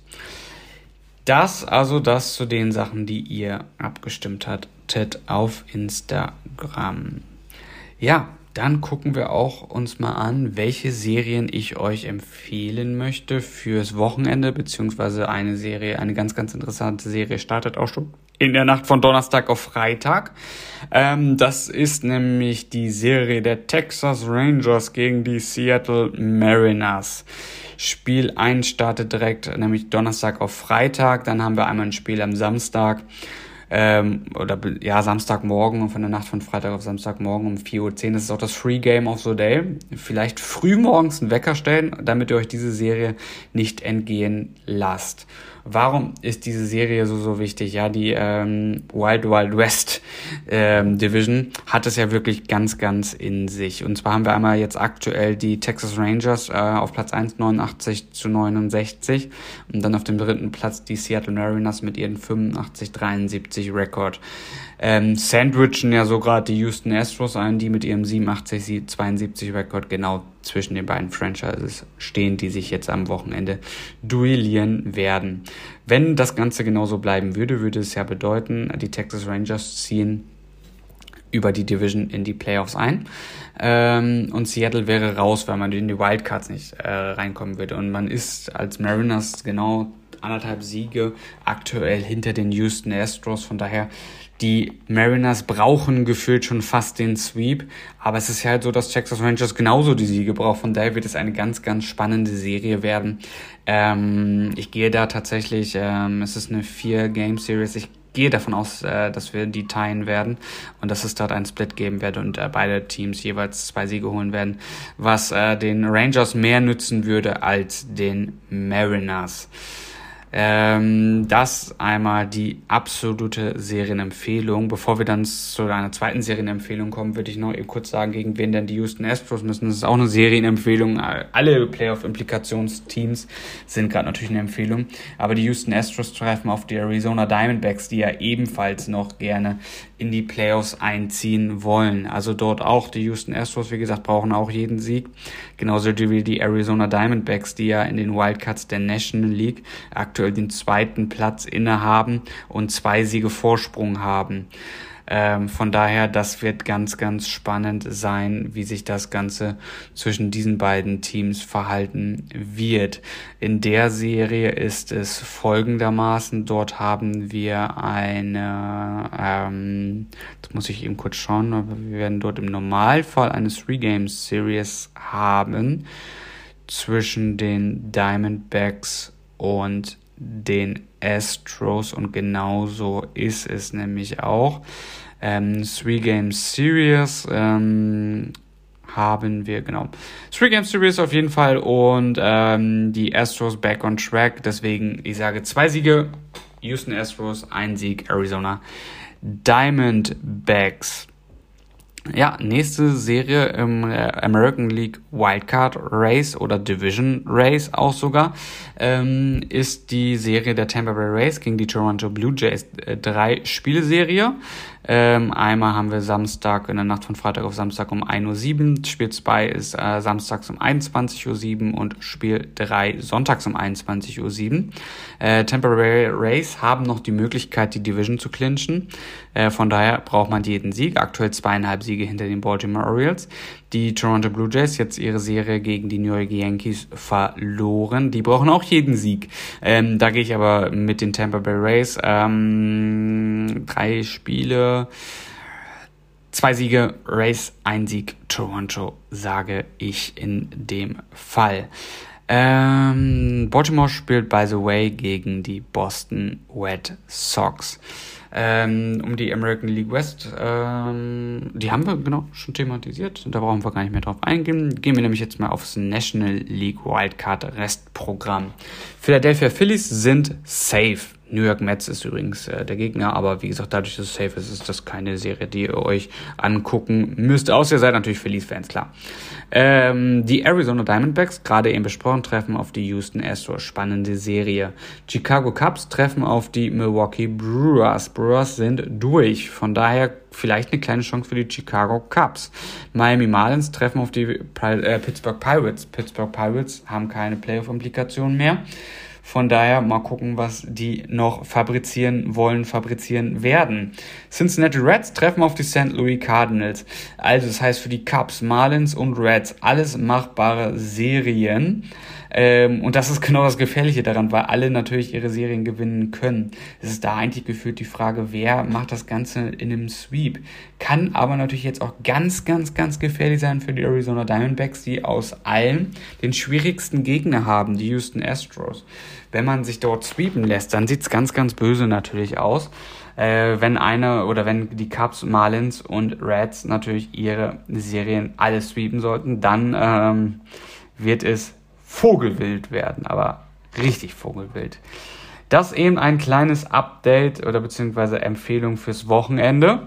Das also das zu den Sachen, die ihr abgestimmt hattet auf Instagram. Ja, dann gucken wir auch uns mal an, welche Serien ich euch empfehlen möchte fürs Wochenende, beziehungsweise eine Serie, eine ganz, ganz interessante Serie startet auch schon in der Nacht von Donnerstag auf Freitag. Ähm, das ist nämlich die Serie der Texas Rangers gegen die Seattle Mariners. Spiel eins startet direkt, nämlich Donnerstag auf Freitag. Dann haben wir einmal ein Spiel am Samstag, ähm, oder ja, Samstagmorgen und von der Nacht von Freitag auf Samstagmorgen um vier Uhr zehn. Das ist auch das Free Game of the Day. Vielleicht früh morgens einen Wecker stellen, damit ihr euch diese Serie nicht entgehen lasst. Warum ist diese Serie so, so wichtig? Ja, die ähm, Wild Wild West ähm, Division hat es ja wirklich ganz, ganz in sich. Und zwar haben wir einmal jetzt aktuell die Texas Rangers äh, auf Platz eins, neunundachtzig zu neunundsechzig. Und dann auf dem dritten Platz die Seattle Mariners mit ihren fünfundachtzig dreiundsiebzig Rekord. Ähm, sandwichen ja so gerade die Houston Astros ein, die mit ihrem siebenundachtzig zweiundsiebzig Rekord genau zwischen den beiden Franchises stehen, die sich jetzt am Wochenende duellieren werden. Wenn das Ganze genauso bleiben würde, würde es ja bedeuten, die Texas Rangers ziehen über die Division in die Playoffs ein. Ähm, und Seattle wäre raus, weil man in die Wildcards nicht äh, reinkommen würde. Und man ist als Mariners genau anderthalb Siege aktuell hinter den Houston Astros. Von daher, die Mariners brauchen gefühlt schon fast den Sweep. Aber es ist ja halt so, dass Texas Rangers genauso die Siege braucht. Von daher wird es eine ganz, ganz spannende Serie werden. Ähm, ich gehe da tatsächlich, ähm, es ist eine vier-Game-Series. Ich gehe davon aus, äh, dass wir die teilen werden und dass es dort einen Split geben wird und äh, beide Teams jeweils zwei Siege holen werden, was äh, den Rangers mehr nützen würde als den Mariners. Ähm, das einmal die absolute Serienempfehlung. Bevor wir dann zu einer zweiten Serienempfehlung kommen, würde ich noch eben kurz sagen, gegen wen denn die Houston Astros müssen. Das ist auch eine Serienempfehlung. Alle Playoff-Implikationsteams sind gerade natürlich eine Empfehlung. Aber die Houston Astros treffen auf die Arizona Diamondbacks, die ja ebenfalls noch gerne in die Playoffs einziehen wollen. Also dort auch die Houston Astros, wie gesagt, brauchen auch jeden Sieg. Genauso wie die Arizona Diamondbacks, die ja in den Wildcards der National League aktuell den zweiten Platz innehaben und zwei Siege Vorsprung haben. Ähm, von daher, das wird ganz, ganz spannend sein, wie sich das Ganze zwischen diesen beiden Teams verhalten wird. In der Serie ist es folgendermaßen, dort haben wir eine, ähm, das muss ich eben kurz schauen, aber wir werden dort im Normalfall eine Three-Game-Series haben zwischen den Diamondbacks und den Astros und genauso ist es nämlich auch. Ähm, Three-Game-Series ähm, haben wir, genau. Three-Game-Series auf jeden Fall und ähm, die Astros back on track. Deswegen, ich sage zwei Siege, Houston Astros, ein Sieg, Arizona Diamondbacks. Ja, nächste Serie im American League Wildcard Race oder Division Race auch sogar, ähm, ist die Serie der Tampa Bay Rays gegen die Toronto Blue Jays. Äh, drei Spiele-Serie. Ähm, einmal haben wir Samstag, in der Nacht von Freitag auf Samstag um ein Uhr sieben. Spiel zwei ist äh, samstags um einundzwanzig Uhr sieben und Spiel drei sonntags um einundzwanzig Uhr sieben. Äh, Tampa Bay Rays haben noch die Möglichkeit, die Division zu clinchen. Äh, von daher braucht man jeden Sieg. Aktuell zweieinhalb Siege hinter den Baltimore Orioles. Die Toronto Blue Jays jetzt ihre Serie gegen die New York Yankees verloren. Die brauchen auch jeden Sieg. Ähm, da gehe ich aber mit den Tampa Bay Rays. Ähm, drei Spiele, zwei Siege, Rays, ein Sieg, Toronto, sage ich in dem Fall. Ähm, Baltimore spielt, by the way, gegen die Boston Red Sox. Ähm, um die American League West, ähm, die haben wir genau schon thematisiert, da brauchen wir gar nicht mehr drauf eingehen. Gehen wir nämlich jetzt mal aufs National League Wildcard Restprogramm. Philadelphia Phillies sind safe. New York Mets ist übrigens äh, der Gegner, aber wie gesagt, dadurch, dass es safe ist, ist das keine Serie, die ihr euch angucken müsst. Außer ihr seid natürlich Phillies-Fans, klar. Ähm, die Arizona Diamondbacks, gerade eben besprochen, treffen auf die Houston Astros. Spannende Serie. Chicago Cubs treffen auf die Milwaukee Brewers. Brewers sind durch, von daher vielleicht eine kleine Chance für die Chicago Cubs. Miami Marlins treffen auf die äh, Pittsburgh Pirates. Pittsburgh Pirates haben keine Playoff-Implikationen mehr. Von daher mal gucken, was die noch fabrizieren wollen, fabrizieren werden. Cincinnati Reds treffen auf die Saint Louis Cardinals. Also das heißt für die Cubs, Marlins und Reds alles machbare Serien. Ähm, und das ist genau das Gefährliche daran, weil alle natürlich ihre Serien gewinnen können. Es ist da eigentlich gefühlt die Frage, wer macht das Ganze in einem Sweep. Kann aber natürlich jetzt auch ganz, ganz, ganz gefährlich sein für die Arizona Diamondbacks, die aus allen den schwierigsten Gegner haben, die Houston Astros. Wenn man sich dort sweepen lässt, dann sieht's ganz, ganz böse natürlich aus. Äh, wenn eine oder wenn die Cubs, Marlins und Reds natürlich ihre Serien alle sweepen sollten, dann ähm, wird es Vogelwild werden, aber richtig Vogelwild. Das eben ein kleines Update oder beziehungsweise Empfehlung fürs Wochenende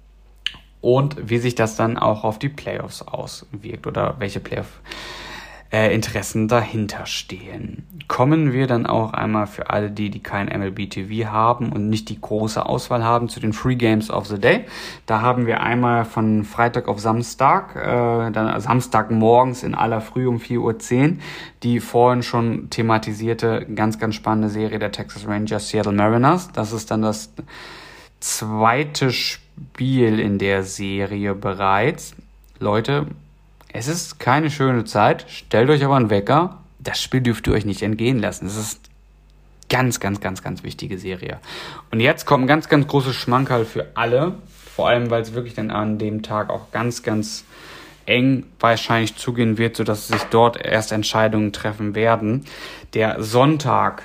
und wie sich das dann auch auf die Playoffs auswirkt oder welche Playoff Äh, Interessen dahinter stehen. Kommen wir dann auch einmal für alle die, die kein M L B T V haben und nicht die große Auswahl haben, zu den Free Games of the Day. Da haben wir einmal von Freitag auf Samstag, äh, dann Samstagmorgens in aller Früh um vier Uhr zehn, die vorhin schon thematisierte, ganz, ganz spannende Serie der Texas Rangers Seattle Mariners. Das ist dann das zweite Spiel in der Serie bereits. Leute, es ist keine schöne Zeit, stellt euch aber einen Wecker. Das Spiel dürft ihr euch nicht entgehen lassen. Es ist ganz, ganz, ganz, ganz wichtige Serie. Und jetzt kommt ein ganz, ganz großes Schmankerl für alle. Vor allem, weil es wirklich dann an dem Tag auch ganz, ganz eng wahrscheinlich zugehen wird, sodass sich dort erst Entscheidungen treffen werden. Der Sonntag,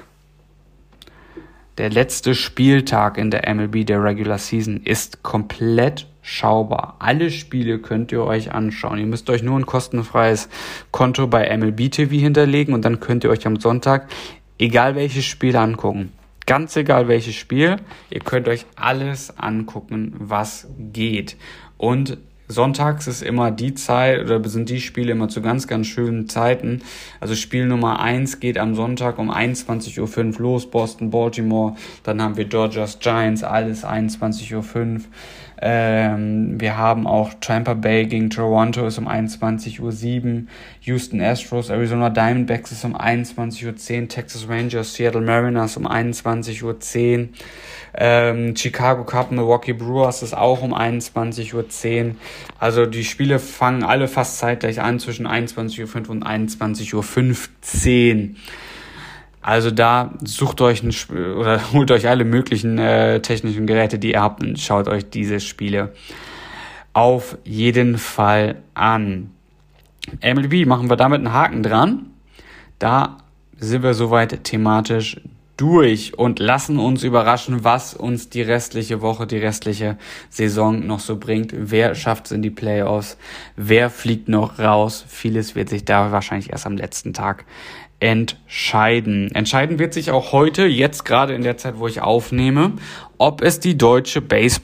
der letzte Spieltag in der M L B der Regular Season, ist komplett schaubar. Alle Spiele könnt ihr euch anschauen. Ihr müsst euch nur ein kostenfreies Konto bei M L B T V hinterlegen und dann könnt ihr euch am Sonntag egal welches Spiel angucken. Ganz egal welches Spiel. Ihr könnt euch alles angucken, was geht. Und sonntags ist immer die Zeit, oder sind die Spiele immer zu ganz, ganz schönen Zeiten. Also Spiel Nummer eins geht am Sonntag um einundzwanzig Uhr fünf los, Boston, Baltimore. Dann haben wir Dodgers, Giants, alles einundzwanzig Uhr fünf. Ähm, wir haben auch Tampa Bay gegen Toronto ist um einundzwanzig Uhr sieben. Houston Astros, Arizona Diamondbacks ist um einundzwanzig Uhr zehn. Texas Rangers, Seattle Mariners um einundzwanzig Uhr zehn. Ähm, Chicago Cubs, Milwaukee Brewers ist auch um einundzwanzig Uhr zehn. Also die Spiele fangen alle fast zeitgleich an, zwischen einundzwanzig Uhr fünf und einundzwanzig Uhr fünfzehn. Also da sucht euch ein Sp- oder holt euch alle möglichen äh, technischen Geräte, die ihr habt, und schaut euch diese Spiele auf jeden Fall an. M L B machen wir damit einen Haken dran. Da sind wir soweit thematisch durch und lassen uns überraschen, was uns die restliche Woche, die restliche Saison noch so bringt. Wer schafft es in die Playoffs? Wer fliegt noch raus? Vieles wird sich da wahrscheinlich erst am letzten Tag entscheiden. Entscheiden wird sich auch heute, jetzt gerade in der Zeit, wo ich aufnehme, ob es die deutsche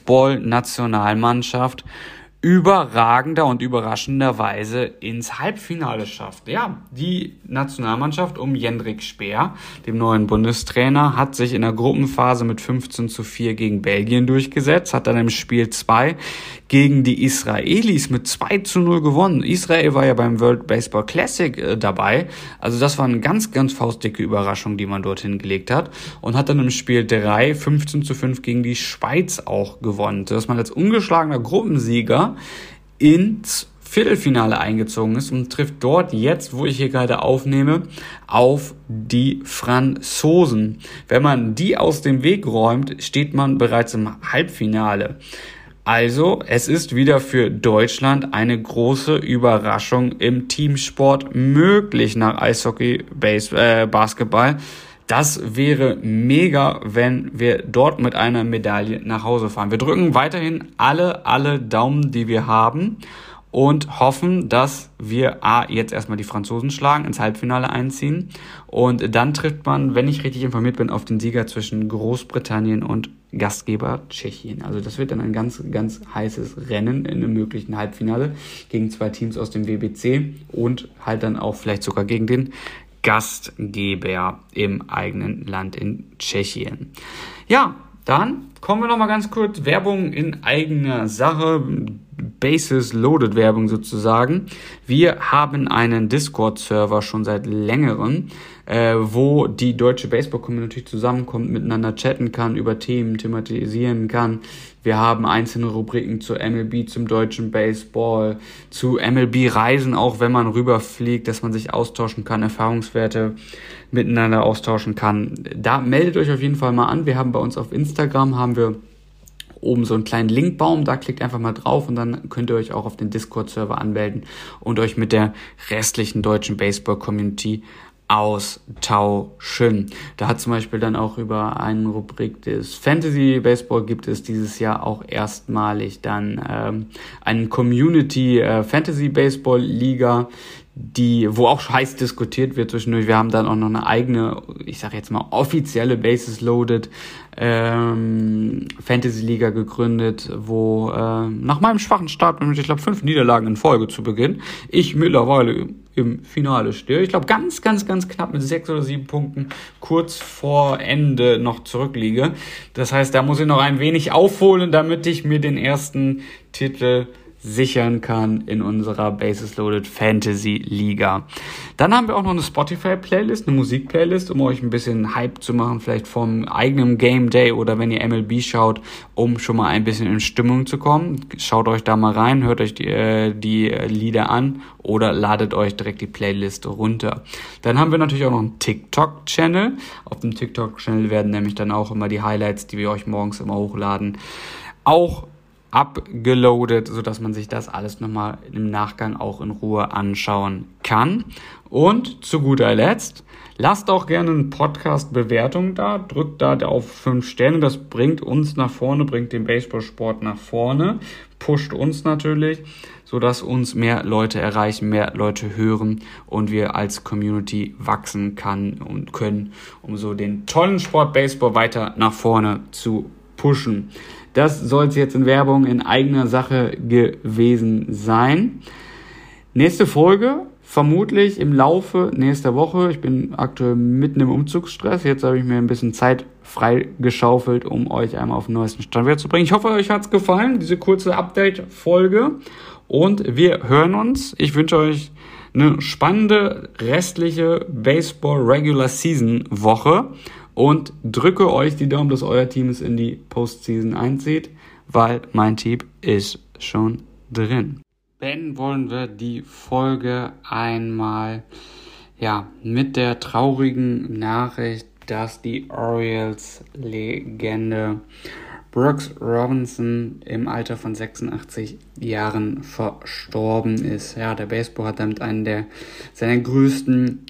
Baseball-Nationalmannschaft überragender und überraschenderweise ins Halbfinale schafft. Ja, die Nationalmannschaft um Jendrik Speer, dem neuen Bundestrainer, hat sich in der Gruppenphase mit fünfzehn zu vier gegen Belgien durchgesetzt, hat dann im Spiel zwei gegen die Israelis mit zwei zu null gewonnen. Israel war ja beim World Baseball Classic äh, dabei, also das war eine ganz, ganz faustdicke Überraschung, die man dorthin gelegt hat, und hat dann im Spiel drei fünfzehn zu fünf gegen die Schweiz auch gewonnen, sodass man als ungeschlagener Gruppensieger ins Viertelfinale eingezogen ist und trifft dort jetzt, wo ich hier gerade aufnehme, auf die Franzosen. Wenn man die aus dem Weg räumt, steht man bereits im Halbfinale. Also, es ist wieder für Deutschland eine große Überraschung im Teamsport möglich nach Eishockey, Base, äh, Basketball. Das wäre mega, wenn wir dort mit einer Medaille nach Hause fahren. Wir drücken weiterhin alle, alle Daumen, die wir haben, und hoffen, dass wir A, jetzt erstmal die Franzosen schlagen, ins Halbfinale einziehen, und dann trifft man, wenn ich richtig informiert bin, auf den Sieger zwischen Großbritannien und Gastgeber Tschechien. Also das wird dann ein ganz, ganz heißes Rennen in einem möglichen Halbfinale gegen zwei Teams aus dem W B C und halt dann auch vielleicht sogar gegen den Gastgeber im eigenen Land in Tschechien. Ja, dann kommen wir noch mal ganz kurz. Werbung in eigener Sache, Bases Loaded Werbung sozusagen. Wir haben einen Discord-Server schon seit längerem, äh, wo die deutsche Baseball-Community zusammenkommt, miteinander chatten kann, über Themen thematisieren kann. Wir haben einzelne Rubriken zu M L B, zum deutschen Baseball, zu M L B-Reisen, auch wenn man rüberfliegt, dass man sich austauschen kann, Erfahrungswerte miteinander austauschen kann. Da meldet euch auf jeden Fall mal an. Wir haben bei uns auf Instagram, haben wir oben so einen kleinen Linkbaum, da klickt einfach mal drauf und dann könnt ihr euch auch auf den Discord-Server anmelden und euch mit der restlichen deutschen Baseball-Community austauschen. Da hat zum Beispiel dann auch über eine Rubrik des Fantasy Baseball gibt es dieses Jahr auch erstmalig dann ähm, eine Community äh, Fantasy Baseball Liga, die, wo auch heiß diskutiert wird zwischendurch. Wir haben dann auch noch eine eigene, ich sage jetzt mal offizielle Bases Loaded ähm, Fantasy Liga gegründet, wo äh, nach meinem schwachen Start mit, ich glaube, fünf Niederlagen in Folge zu Beginn, ich mittlerweile im, im Finale stehe. Ich glaube, ganz, ganz, ganz knapp mit sechs oder sieben Punkten kurz vor Ende noch zurückliege. Das heißt, da muss ich noch ein wenig aufholen, damit ich mir den ersten Titel sichern kann in unserer Bases Loaded Fantasy Liga. Dann haben wir auch noch eine Spotify-Playlist, eine Musik-Playlist, um euch ein bisschen Hype zu machen, vielleicht vom eigenen Game Day oder wenn ihr M L B schaut, um schon mal ein bisschen in Stimmung zu kommen. Schaut euch da mal rein, hört euch die, äh, die Lieder an oder ladet euch direkt die Playlist runter. Dann haben wir natürlich auch noch einen TikTok-Channel. Auf dem TikTok-Channel werden nämlich dann auch immer die Highlights, die wir euch morgens immer hochladen, auch abgeloadet, sodass man sich das alles nochmal im Nachgang auch in Ruhe anschauen kann. Und zu guter Letzt, lasst auch gerne eine Podcast-Bewertung da, drückt da auf fünf Sterne, das bringt uns nach vorne, bringt den Baseballsport nach vorne, pusht uns natürlich, sodass uns mehr Leute erreichen, mehr Leute hören und wir als Community wachsen kann und können, um so den tollen Sport Baseball weiter nach vorne zu pushen. Das soll es jetzt in Werbung in eigener Sache gewesen sein. Nächste Folge, vermutlich im Laufe nächster Woche. Ich bin aktuell mitten im Umzugsstress. Jetzt habe ich mir ein bisschen Zeit freigeschaufelt, um euch einmal auf den neuesten Stand zu bringen. Ich hoffe, euch hat es gefallen, diese kurze Update-Folge. Und wir hören uns. Ich wünsche euch eine spannende restliche Baseball Regular Season Woche. Und drücke euch die Daumen, dass euer Team es in die Postseason einzieht, weil mein Team ist schon drin. Beenden wollen wir die Folge einmal ja, mit der traurigen Nachricht, dass die Orioles-Legende Brooks Robinson im Alter von sechsundachtzig Jahren verstorben ist. Ja, der Baseball hat damit einen der seiner größten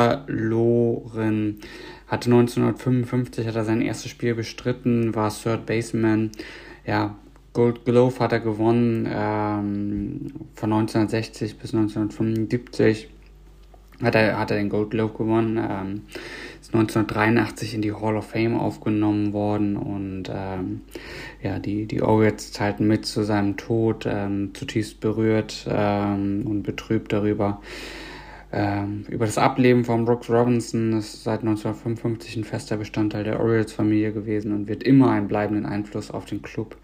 verloren. Hatte neunzehnhundertfünfundfünfzig hat er sein erstes Spiel bestritten, war Third Baseman. Ja, Gold Glove hat er gewonnen, ähm, von neunzehnhundertsechzig bis neunzehnhundertfünfundsiebzig hat er, hat er den Gold Glove gewonnen. Ähm, ist neunzehnhundertdreiundachtzig in die Hall of Fame aufgenommen worden und ähm, ja, die, die Orioles teilten mit zu seinem Tod, ähm, zutiefst berührt ähm, und betrübt darüber. Ähm, über das Ableben von Brooks Robinson ist seit neunzehnhundertfünfundfünfzig ein fester Bestandteil der Orioles-Familie gewesen und wird immer einen bleibenden Einfluss auf den Club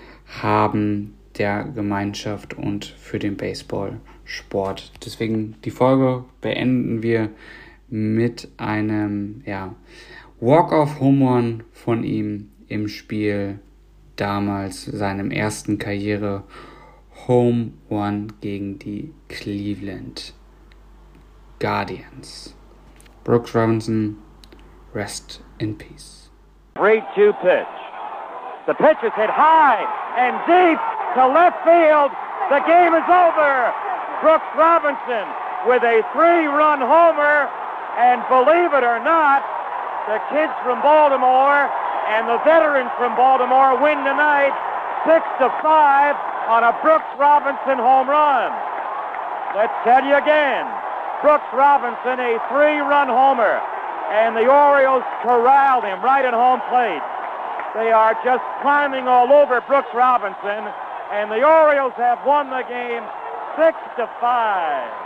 haben, der Gemeinschaft und für den Baseballsport. Deswegen die Folge beenden wir mit einem ja, Walk-off-Home-Run von ihm im Spiel damals, seinem ersten Karriere-Home-Run gegen die Cleveland Guardians. Brooks Robinson, rest in peace. three two pitch. The pitch is hit high and deep to left field. The game is over. Brooks Robinson with a three-run homer. And believe it or not, the kids from Baltimore and the veterans from Baltimore win tonight six to five on a Brooks Robinson home run. Let's tell you again. Brooks Robinson, a three-run homer, and the Orioles corralled him right at home plate. They are just climbing all over Brooks Robinson, and the Orioles have won the game six to five.